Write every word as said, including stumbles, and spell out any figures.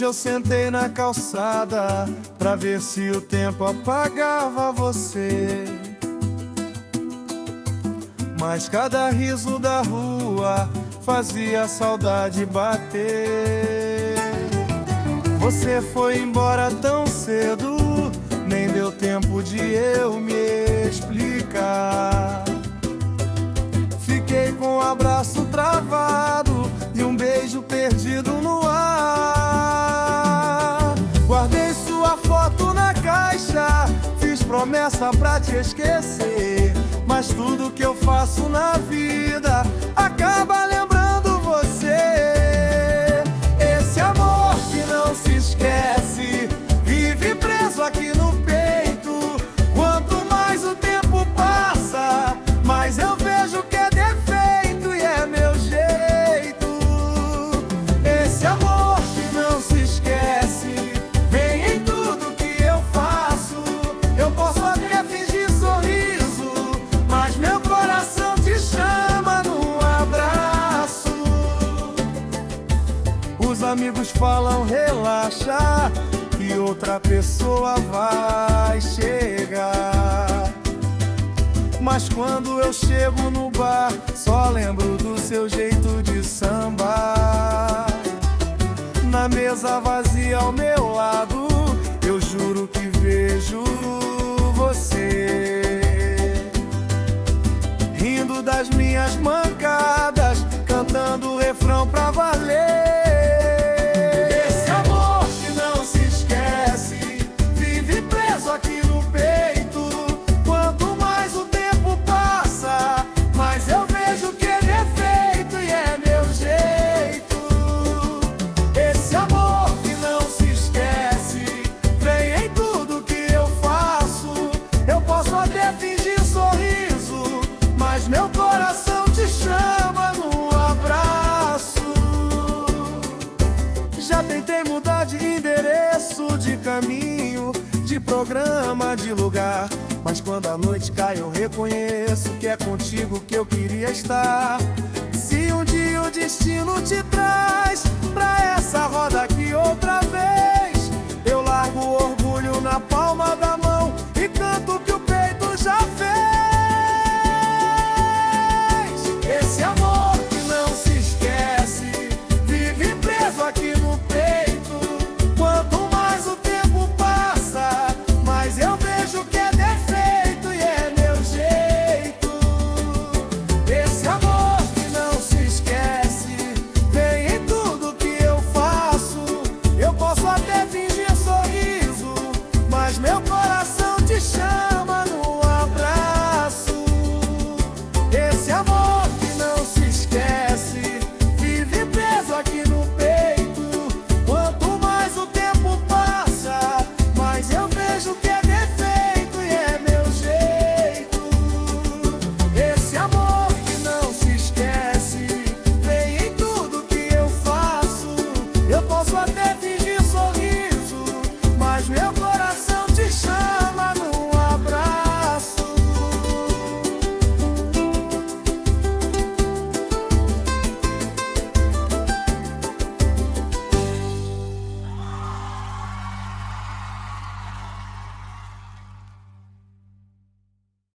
Hoje eu sentei na calçada pra ver se o tempo apagava você. Mas cada riso da rua fazia a saudade bater. Você foi embora tão cedo, nem deu tempo de eu me explicar. Fiquei com o abraço travado e um beijo perdido no ar. Guardei sua foto na caixa, fiz promessa pra te esquecer. Mas tudo que eu faço na vida acaba lembrando você. Esse amor que não se esquece vive preso aqui no peito. Quanto mais o tempo passa, mais eu vejo que é defeito e é meu jeito. Esse amor que não se esquece vem em tudo que eu faço. Eu posso até fingir sorriso, mas meu coração te chama num abraço. Os amigos falam relaxa, que outra pessoa vai chegar. Mas quando eu chego no bar, só lembro do seu jeito de sambar. Na mesa vazia ao meu lado, eu juro que vejo você rindo das minhas mancadas, cantando o refrão pra valer. Esse amor que não se esquece vive preso aqui no peito. Quanto mais o tempo passa, mais eu vejo que ele é feito e é meu jeito. Esse amor que não se esquece vem em tudo que eu faço. Eu posso até fingir sorriso, mas meu coração te chama num abraço. Já tentei mudar de endereço, de caminho, de programa, de lugar, mas quando a noite cai eu reconheço que é contigo que eu queria estar. Se um dia o destino te traz pra essa roda aqui outra vez, eu largo o orgulho na palma da mão e canto o que o peito já fez. Esse amor que não se esquece vive preso aqui no peito. Quanto mais o tempo passa, mais eu vejo que é defeito e é meu jeito. Esse amor que não se esquece vem em tudo que eu faço. Eu posso até fingir sorriso, mas meu